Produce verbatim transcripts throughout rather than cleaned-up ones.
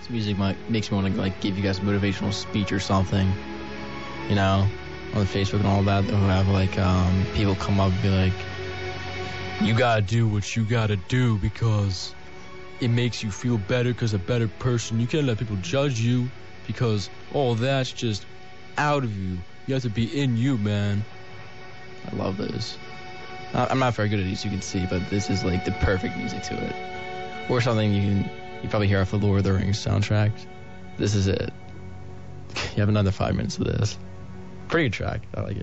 music might, makes me want to like give you guys a motivational speech or something. You know, on Facebook and all that, they'll have like um, people come up and be like, you gotta do what you gotta do because it makes you feel better because a better person. You can't let people judge you because all that's just out of you. You have to be in you, man. I love this. I'm not very good at these, you can see, but this is like the perfect music to it. Or something you can you probably hear off the Lord of the Rings soundtrack. This is it. You have another five minutes of this. Pretty good track. I like it.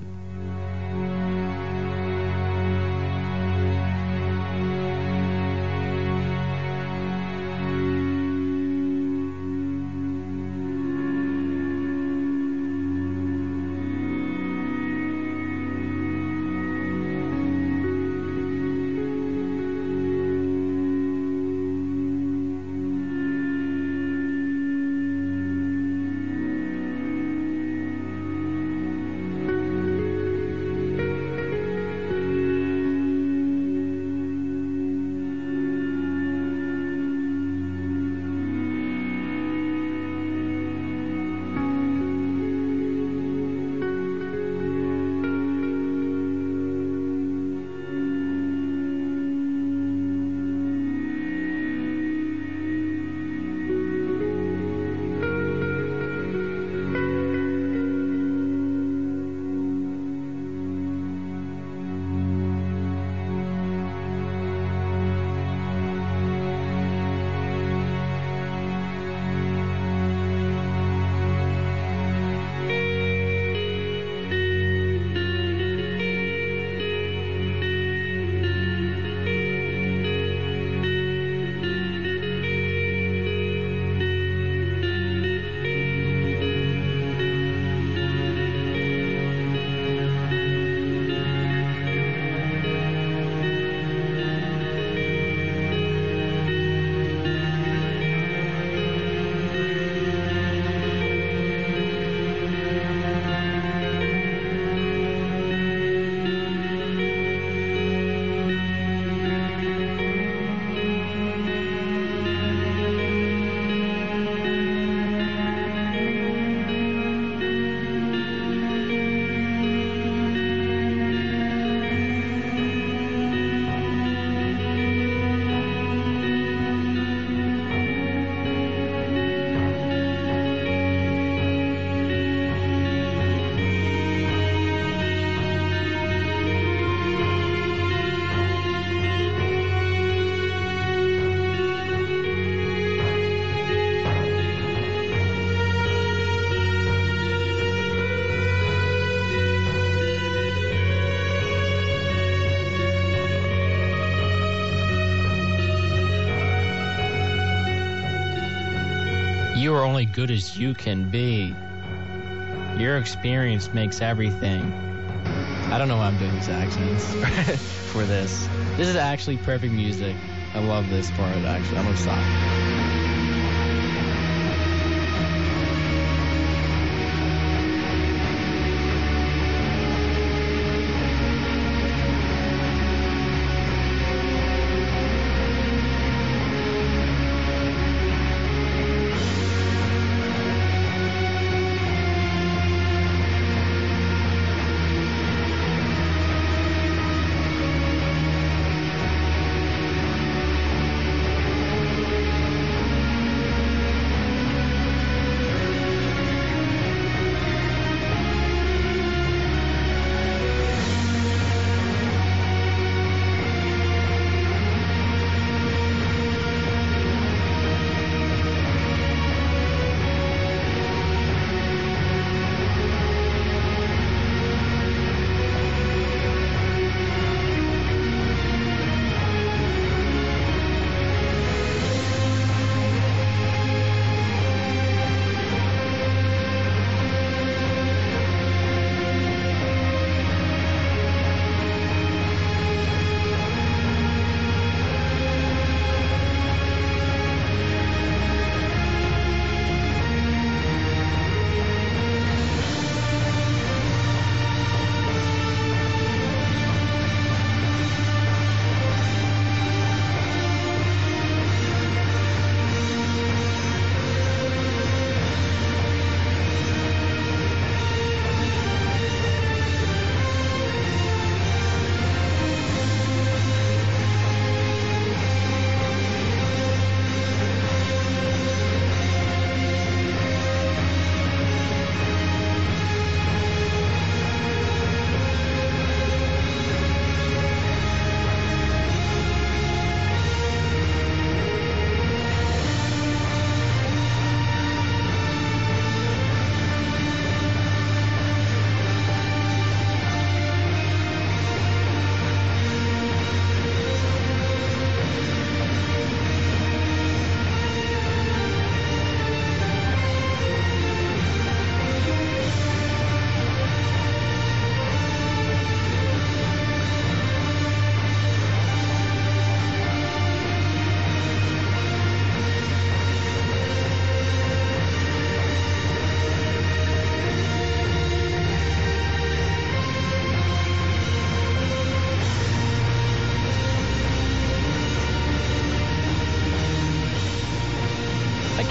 You are only good as you can be. Your experience makes everything. I don't know why I'm doing these accents for this. This is actually perfect music. I love this part, actually. I'm gonna stop.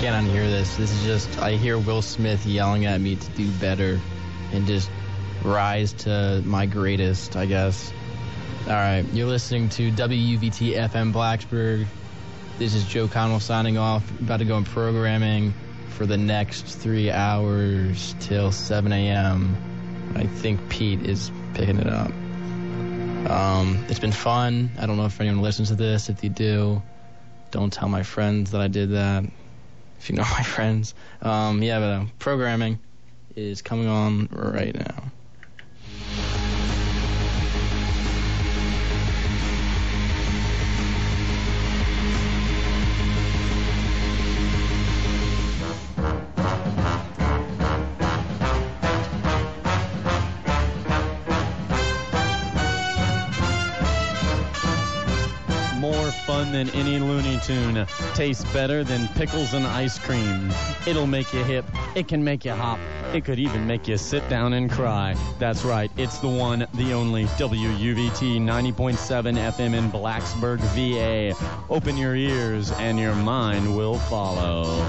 can't unhear this. This is just, I hear Will Smith yelling at me to do better and just rise to my greatest, I guess. All right, you're listening to W U V T F M Blacksburg. This is Joe Connell signing off. About to go in programming for the next three hours till seven a.m. I think Pete is picking it up. Um, it's been fun. I don't know if anyone listens to this. If you do, don't tell my friends that I did that. If you know my friends. Um, yeah, but uh, programming is coming on right now. Fun than any Looney Tune. Tastes better than pickles and ice cream. It'll make you hip. It can make you hop. It could even make you sit down and cry. That's right. It's the one, the only W U V T ninety point seven F M in Blacksburg, V A. Open your ears and your mind will follow.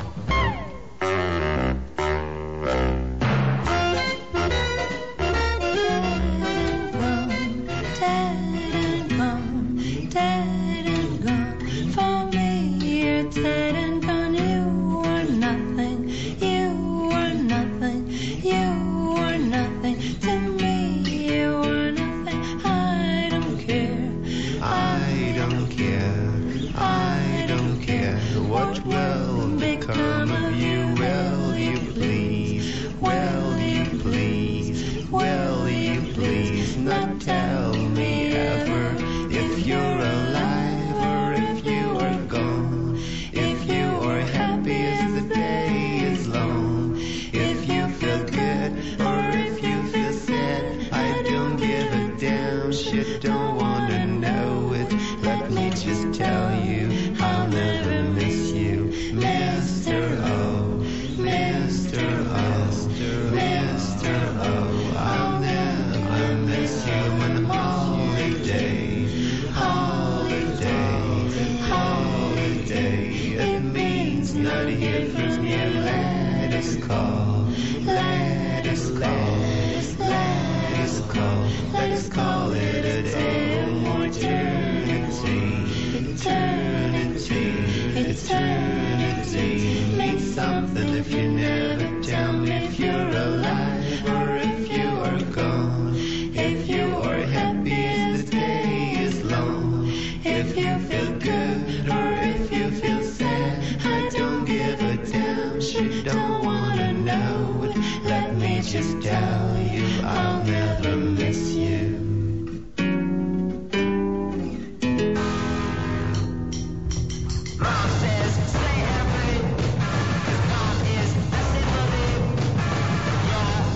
Stay happy, 'cause God is messing with it. Yeah.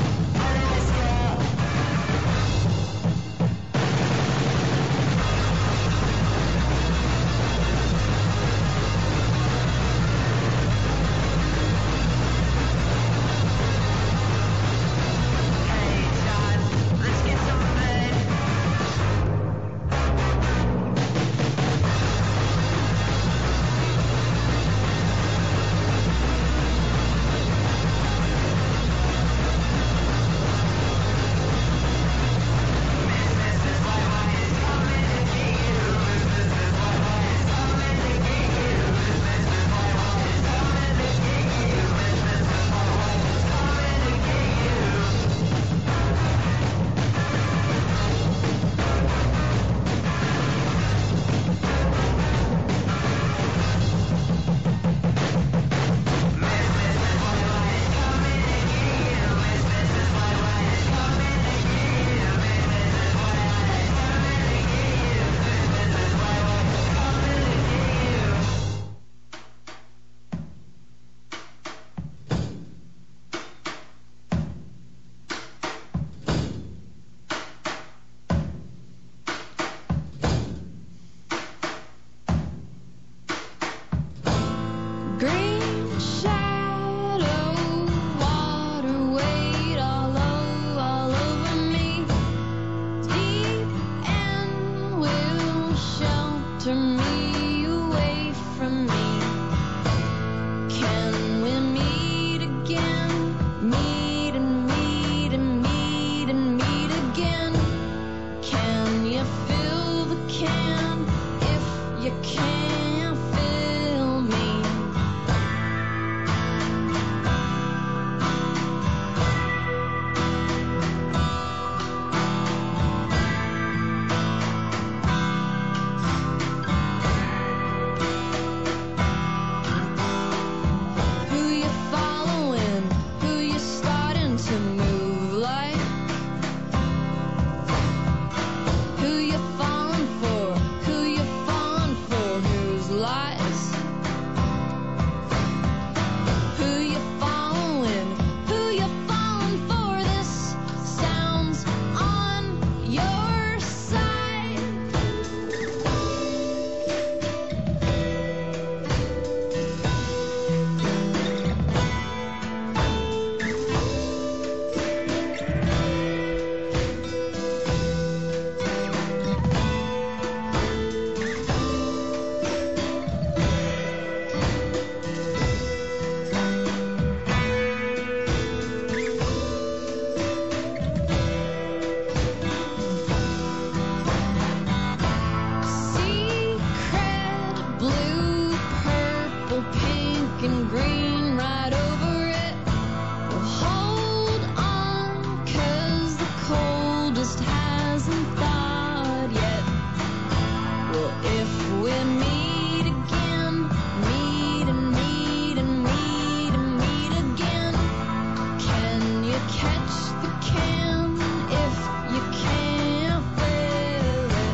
hasn't thought yet. Well, if we meet again, meet and meet and meet and meet again, can you catch the can if you can't fill it?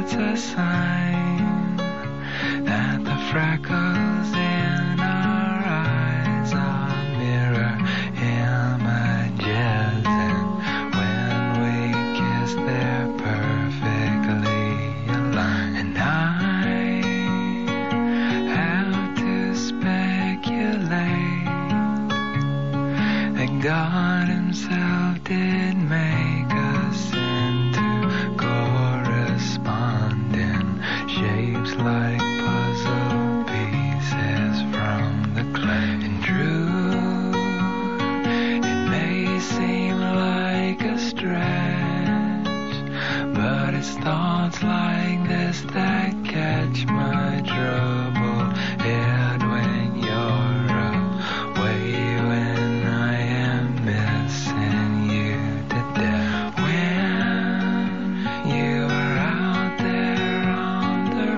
it's a sign that the freckles in our eyes are mirror images, and when we kiss they're perfectly aligned. And I have to speculate that God himself did make us into corresponding shapes like puzzle pieces from the clay. And true, it may seem like a stretch, but it's thoughts like this that catch my troubled head when you're away, when I am missing you to death. When you are out there on the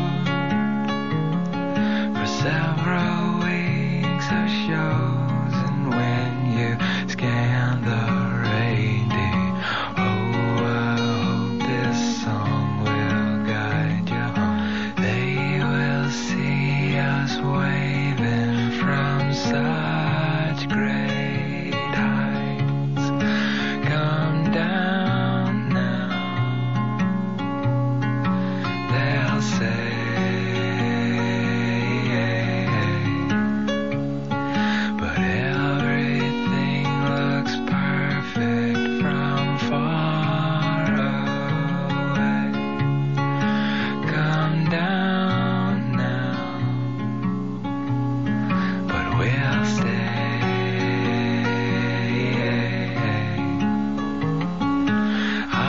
road for several weeks of shows, and when you scan the radio, oh, I hope this song will guide you home. They will see us waving from such great heights. Come down now, they'll say. But everything looks perfect from far away. Come down now, but we'll stay. I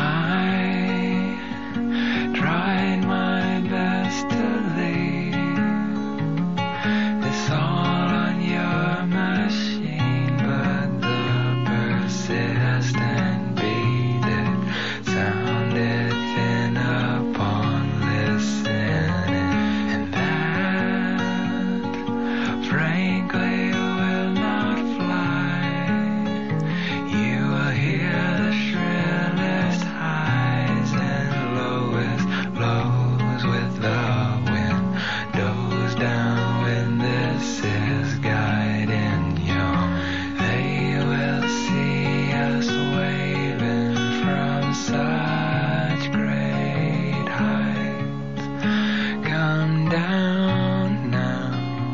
tried my best to leave this all on your machine, but the persistent beat, it sounded thin upon listening, and that frankly will not fly. You will hear the shrillest highs and lowest lows with the windows down when this is guiding you. They will see us waving from such great heights. Come down now,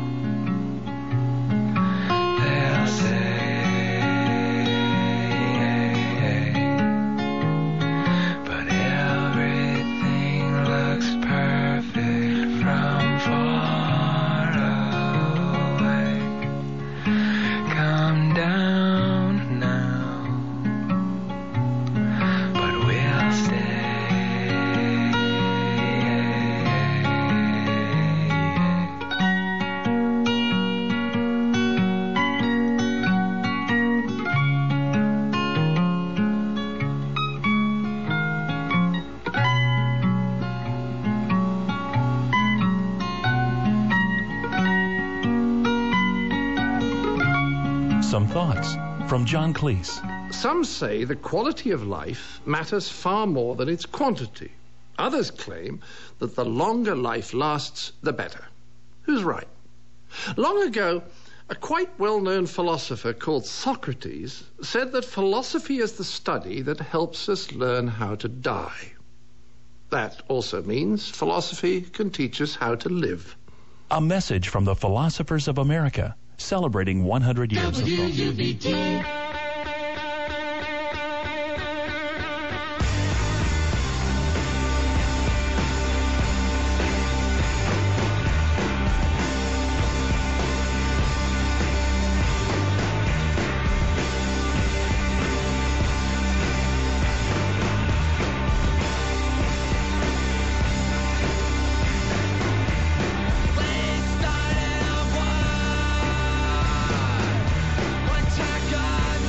they'll say. But everything looks perfect from far away. Come down now, but we'll stay. Some thoughts from John Cleese. Some say the quality of life matters far more than its quantity. Others claim that the longer life lasts, the better. Who's right? Long ago, a quite well-known philosopher called Socrates said that philosophy is the study that helps us learn how to die. That also means philosophy can teach us how to live. A message from the Philosophers of America, celebrating one hundred years of thought. Started a war. What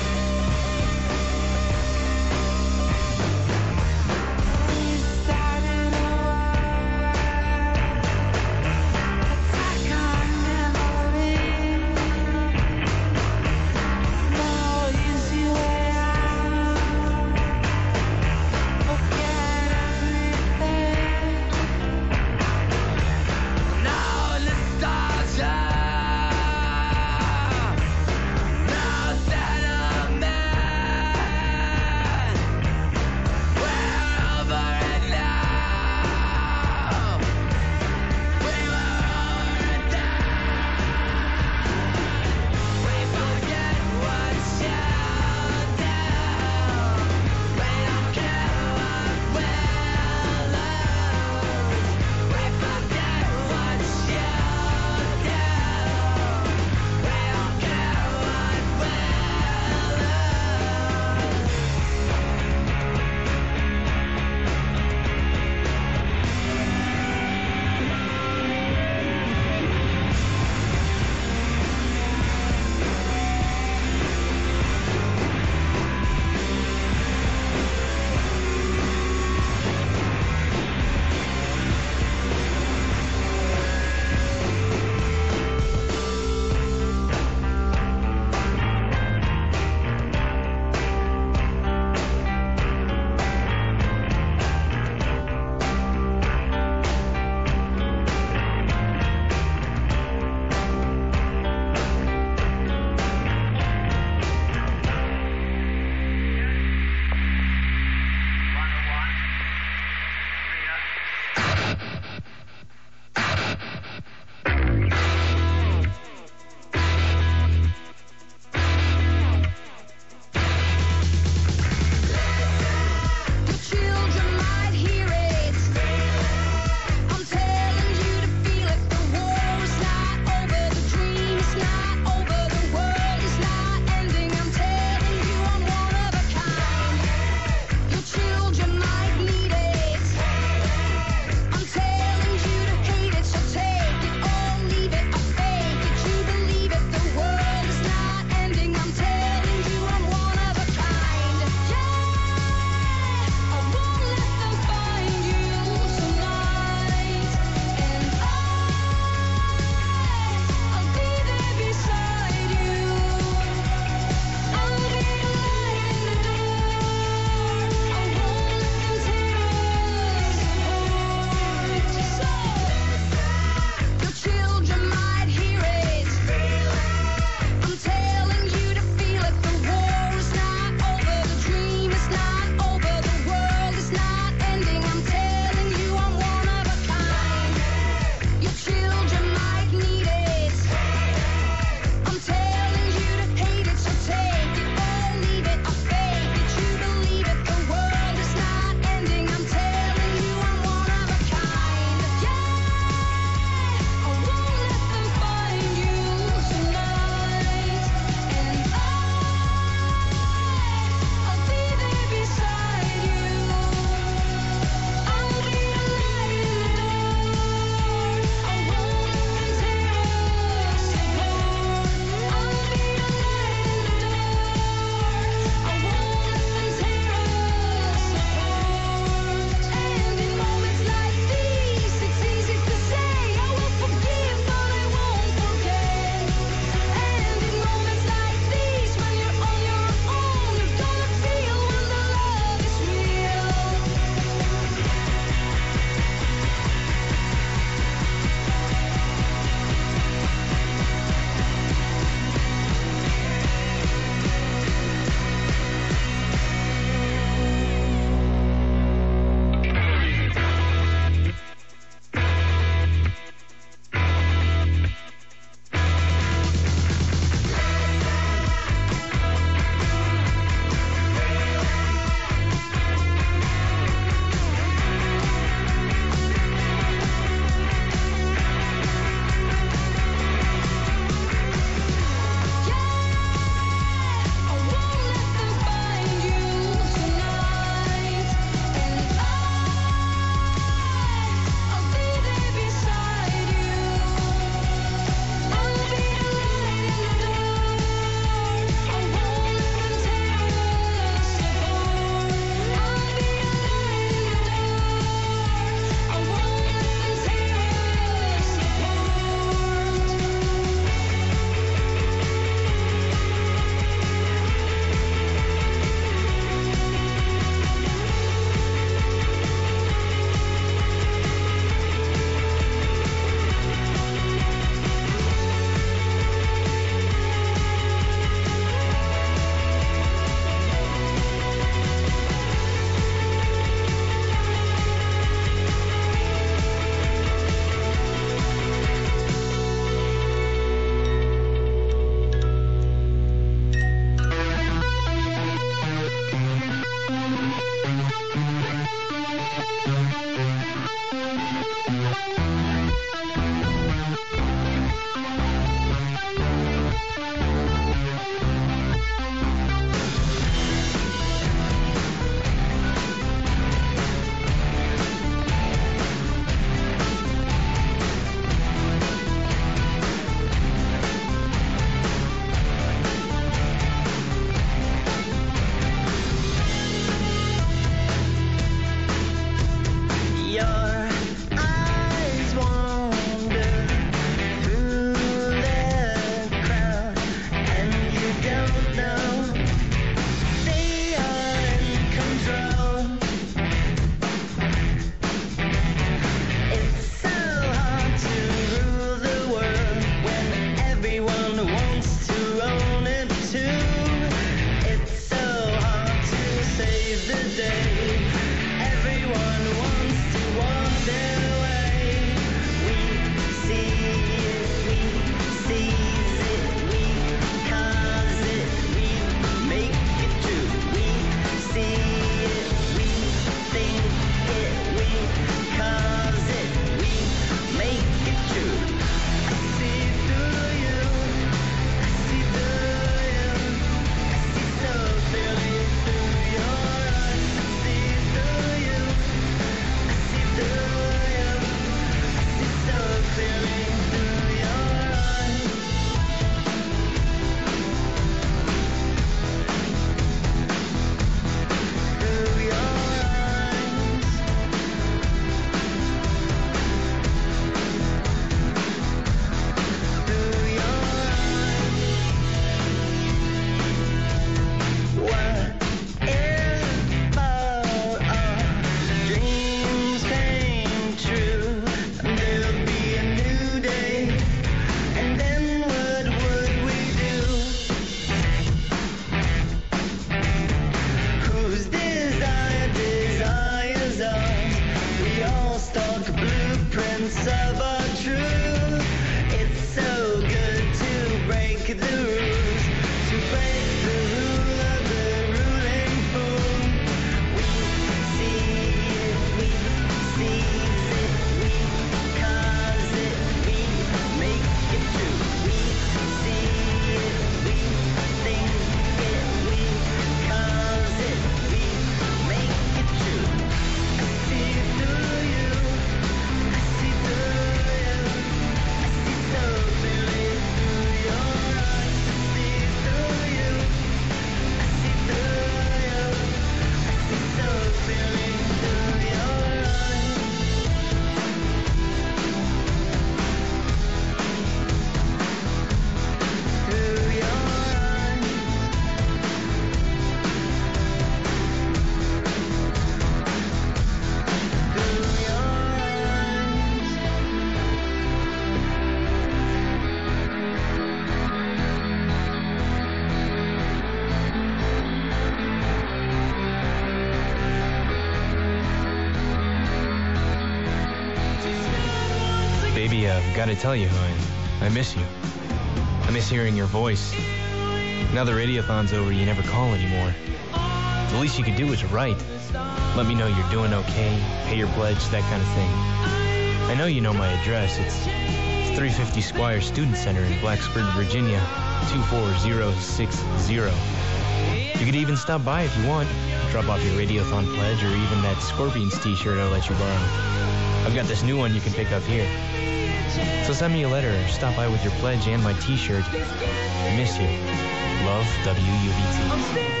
I've got to tell you, I, I miss you. I miss hearing your voice. Now the radiothon's over, you never call anymore. The least you could do is write. Let me know you're doing okay, pay your pledge, that kind of thing. I know you know my address. It's, it's three fifty Squire Student Center in Blacksburg, Virginia, two four zero six zero. You could even stop by if you want. Drop off your Radiothon pledge or even that Scorpions t-shirt I'll let you borrow. I've got this new one you can pick up here. So send me a letter or stop by with your pledge and my t-shirt. I miss you. Love, W U V T.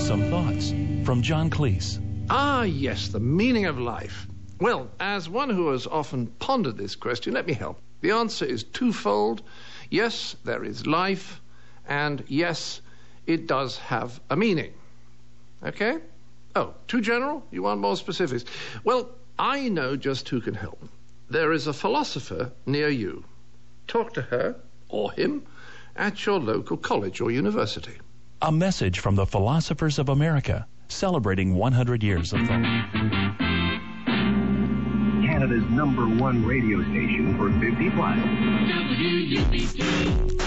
Some thoughts from John Cleese. Ah, yes, the meaning of life. Well, as one who has often pondered this question, let me help. The answer is twofold. Yes, there is life, and yes, it does have a meaning. Okay? Oh, too general? You want more specifics? Well, I know just who can help. There is a philosopher near you. Talk to her, or him, at your local college or university. A message from the Philosophers of America, celebrating one hundred years of thought. Canada's number one radio station for fifty plus. W U B C.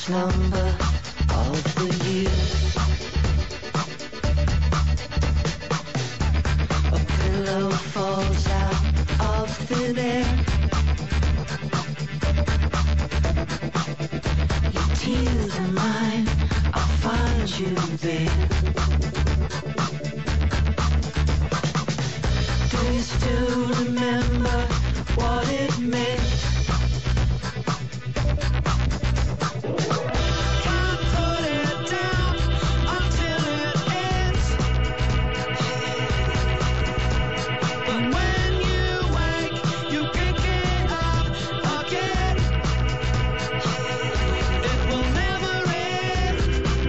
slumber of the years. A pillow falls out of thin air. Your tears are mine, I'll find you there. Do you still remember what it meant? Can't put it down until it ends. But when you wake, you pick it up again. It will never end.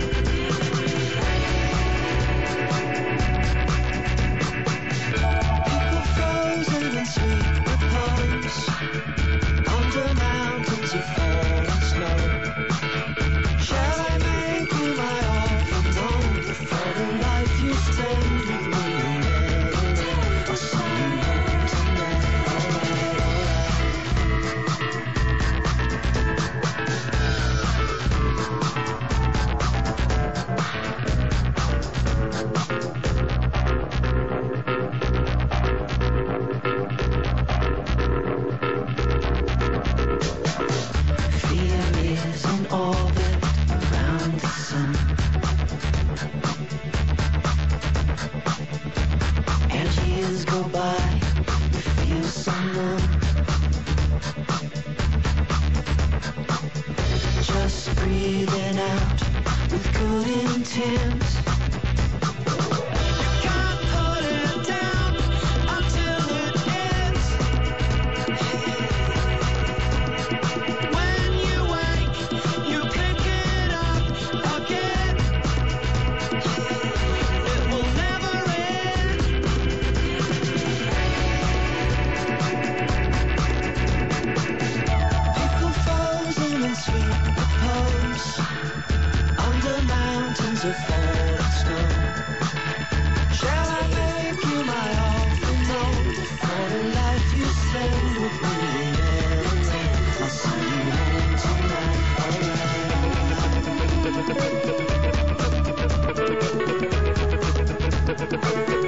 People frozen in sweet repose under mountains of falling snow. Shall I make you my offer, though, for the life you spend with me? I'll send you home tonight. Fear is in orbit around the sun, and years go by, you feel so numb. Just breathing out with good intent. Can't put it down until it ends. When you wake, you pick it up again. It will never end. People frozen in sweet repose under mountains of falling snow. Shall I make you my offer, though, for the life you spend with me? I'll send you home tonight, alright.